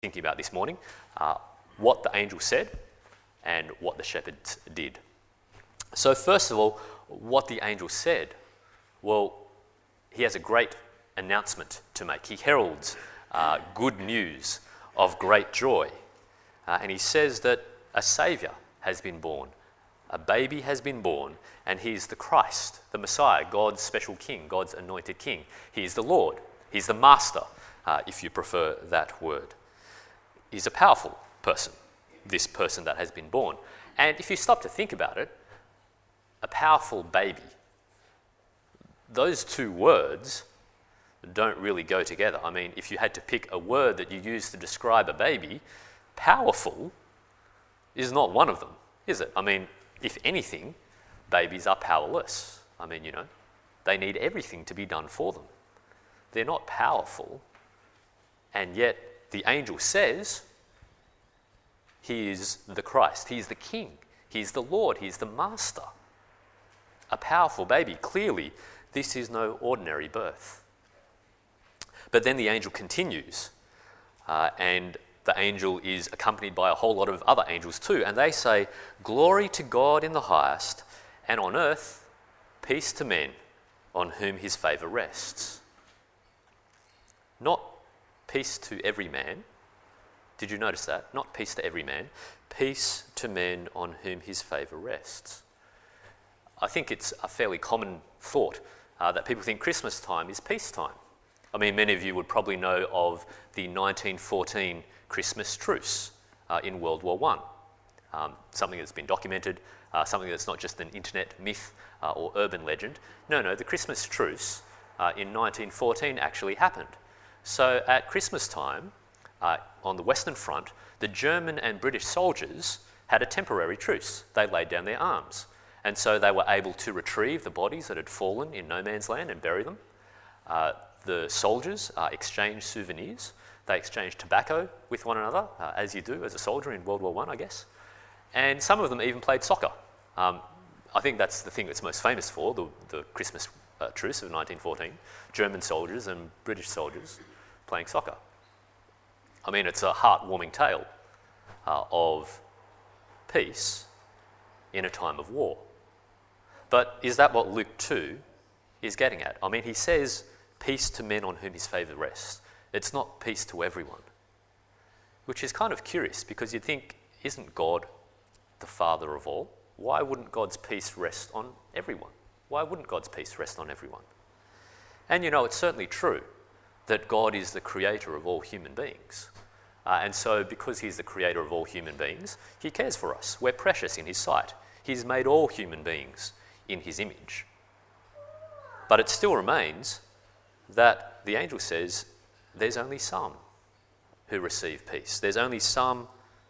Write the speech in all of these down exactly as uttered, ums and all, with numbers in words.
thinking about this morning, uh, what the angel said and what the shepherds did. So first of all, what the angel said, well, he has a great announcement to make. He heralds uh, good news of great joy. Uh, and he says that a saviour has been born, a baby has been born, and he's the Christ, the Messiah, God's special king, God's anointed king. He's the Lord, he's the master, uh, if you prefer that word. He's a powerful person, this person that has been born. And if you stop to think about it, a powerful baby, those two words don't really go together. I mean, if you had to pick a word that you use to describe a baby, powerful is not one of them, is it? I mean, if anything, babies are powerless. I mean, you know, they need everything to be done for them. They're not powerful, and yet the angel says he is the Christ, he is the King, he is the Lord, he is the Master. A powerful baby. Clearly, this is no ordinary birth. But then the angel continues, uh, and the angel is accompanied by a whole lot of other angels too, and they say, "Glory to God in the highest, and on earth peace to men on whom his favour rests." Not peace to every man. Did you notice that? Not peace to every man. Peace to men on whom his favour rests. I think it's a fairly common thought uh, that people think Christmas time is peacetime. I mean, many of you would probably know of the nineteen fourteen Christmas truce uh, in World War One. Um, something that's been documented, uh, something that's not just an internet myth uh, or urban legend. No, no, the Christmas truce uh, in nineteen fourteen actually happened. So at Christmas time, uh, on the Western Front, the German and British soldiers had a temporary truce. They laid down their arms. And so they were able to retrieve the bodies that had fallen in no man's land and bury them. Uh, the soldiers uh, exchanged souvenirs. They exchanged tobacco with one another, uh, as you do as a soldier in World War One, I guess. And some of them even played soccer. Um, I think that's the thing it's most famous for, the, the Christmas uh, truce of nineteen fourteen. German soldiers and British soldiers playing soccer. I mean, it's a heartwarming tale uh, of peace in a time of war. But is that what Luke two is getting at? I mean, he says, peace to men on whom his favour rests. It's not peace to everyone, which is kind of curious because you'd think, isn't God the Father of all? Why wouldn't God's peace rest on everyone? Why wouldn't God's peace rest on everyone? And you know, it's certainly true that God is the creator of all human beings. Uh, and so because he's the creator of all human beings, he cares for us. We're precious in his sight. He's made all human beings in his image. But it still remains that the angel says there's only some who receive peace. There's only some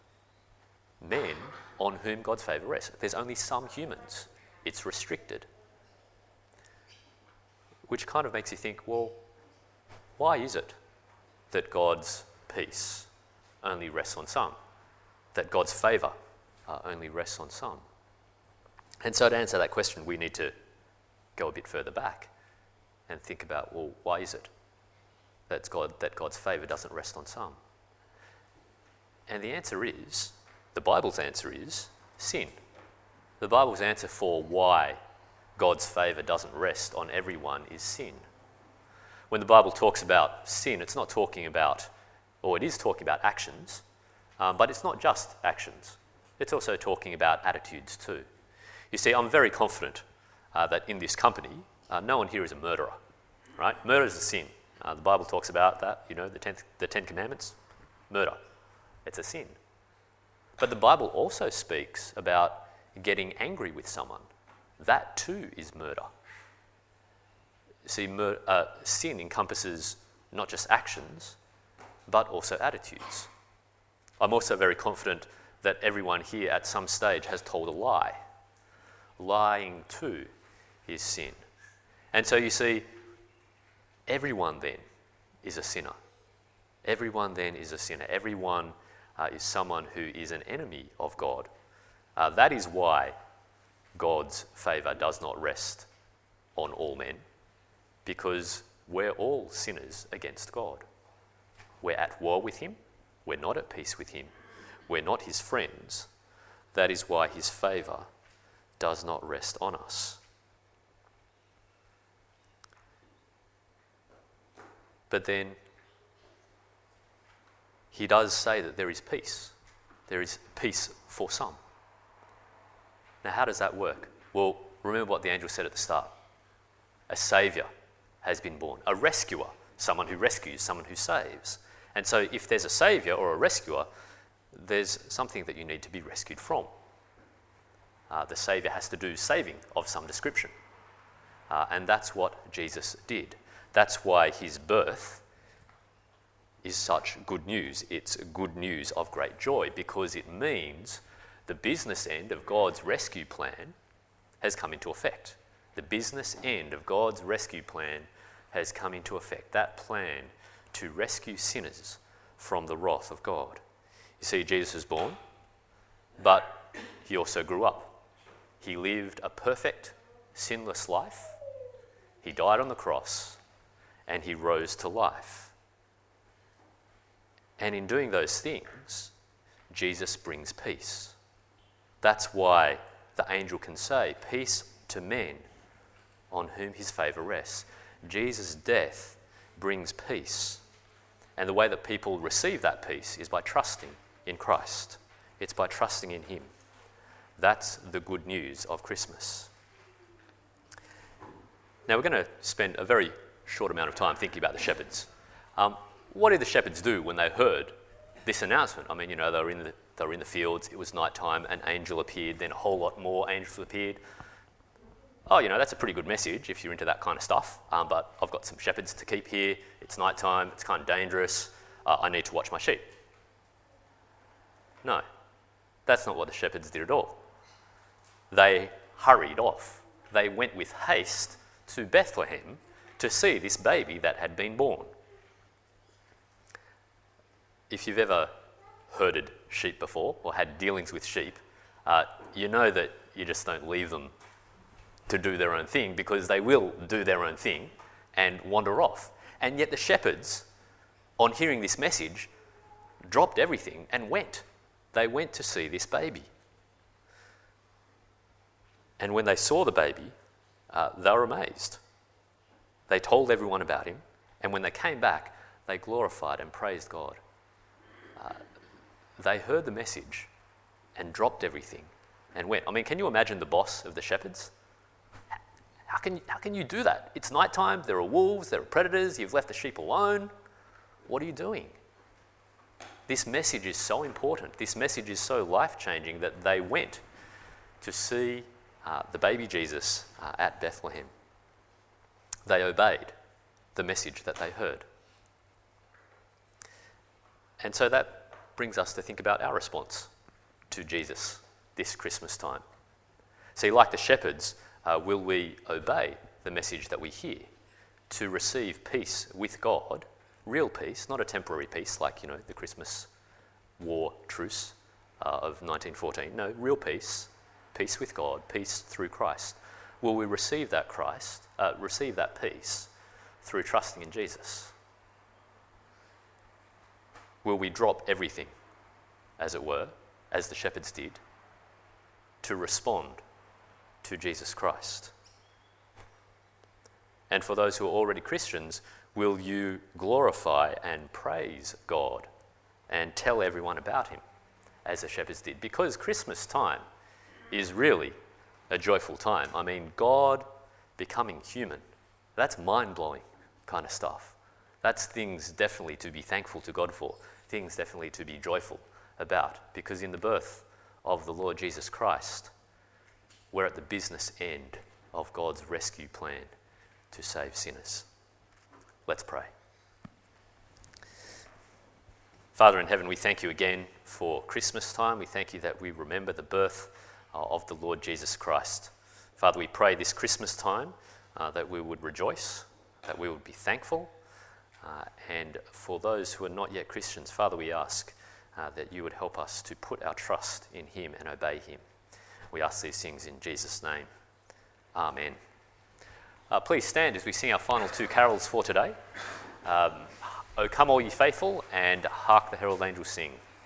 men on whom God's favour rests. There's only some humans. It's restricted. Which kind of makes you think, well, why is it that God's peace only rests on some? That God's favour uh, only rests on some? And so to answer that question, we need to go a bit further back and think about, well, why is it that, God, that God's favour doesn't rest on some? And the answer is, the Bible's answer is, sin. The Bible's answer for why God's favour doesn't rest on everyone is sin. When the Bible talks about sin, it's not talking about, or it is talking about actions, um, but it's not just actions. It's also talking about attitudes too. You see, I'm very confident uh, that in this company, uh, no one here is a murderer, right? Murder is a sin. Uh, the Bible talks about that, you know, the, tenth, the Ten Commandments, murder. It's a sin. But the Bible also speaks about getting angry with someone. That too is murder. See, mur- uh, sin encompasses not just actions, but also attitudes. I'm also very confident that everyone here at some stage has told a lie. Lying too is sin. And so you see, everyone then is a sinner. Everyone then is a sinner. Everyone uh, is someone who is an enemy of God. Uh, that is why God's favour does not rest on all men, because we're all sinners against God. We're at war with him, we're not at peace with him, we're not his friends. That is why his favour does not rest on us. But then he does say that there is peace. There is peace for some. Now, how does that work? Well, remember what the angel said at the start. A saviour has been born. A rescuer, someone who rescues, someone who saves. And so if there's a saviour or a rescuer, there's something that you need to be rescued from. Uh, the saviour has to do saving of some description. Uh, and that's what Jesus did. That's why his birth is such good news. It's good news of great joy, because it means the business end of God's rescue plan has come into effect. The business end of God's rescue plan has come into effect. That plan to rescue sinners from the wrath of God. You see, Jesus was born, but he also grew up. He lived a perfect, sinless life. He died on the cross, and he rose to life. And in doing those things, Jesus brings peace. That's why the angel can say, peace to men on whom his favour rests. Jesus' death brings peace. And the way that people receive that peace is by trusting in Christ. It's by trusting in him. That's the good news of Christmas. Now we're going to spend a very short amount of time thinking about the shepherds. Um, what did the shepherds do when they heard this announcement? I mean, you know, they were in the, they were in the fields, it was night time, an angel appeared, then a whole lot more angels appeared. Oh, you know, that's a pretty good message if you're into that kind of stuff, um, but I've got some shepherds to keep here, it's night time, it's kind of dangerous, uh, I need to watch my sheep. No, that's not what the shepherds did at all. They hurried off. They went with haste to Bethlehem to see this baby that had been born. If you've ever herded sheep before or had dealings with sheep, uh, you know that you just don't leave them to do their own thing, because they will do their own thing and wander off. And yet the shepherds, on hearing this message, dropped everything and went. They went to see this baby. And when they saw the baby, uh, they were amazed. They told everyone about him, and when they came back, they glorified and praised God. Uh, they heard the message and dropped everything and went. I mean, can you imagine the boss of the shepherds? How can, how can you do that? It's nighttime, there are wolves, there are predators, you've left the sheep alone. What are you doing? This message is so important. This message is so life-changing that they went to see uh, the baby Jesus uh, at Bethlehem. They obeyed the message that they heard. And so that brings us to think about our response to Jesus this Christmas time. See, like the shepherds, uh, will we obey the message that we hear to receive peace with God, real peace, not a temporary peace like, you know, the Christmas war truce uh, of nineteen fourteen. No, real peace, peace with God, peace through Christ. Will we receive that Christ, uh, receive that peace through trusting in Jesus? Will we drop everything, as it were, as the shepherds did, to respond to Jesus Christ? And for those who are already Christians, will you glorify and praise God and tell everyone about him, as the shepherds did? Because Christmas time is really a joyful time. I mean, God becoming human, that's mind-blowing kind of stuff. That's things definitely to be thankful to God for, things definitely to be joyful about, because in the birth of the Lord Jesus Christ, we're at the business end of God's rescue plan to save sinners. Let's pray. Father in heaven, we thank you again for Christmas time. We thank you that we remember the birth uh, of the Lord Jesus Christ. Father, we pray this Christmas time uh, that we would rejoice, that we would be thankful. Uh, and for those who are not yet Christians, Father, we ask uh, that you would help us to put our trust in him and obey him. We ask these things in Jesus' name. Amen. Uh, please stand as we sing our final two carols for today. Um, O come all ye faithful, and hark the herald angels sing.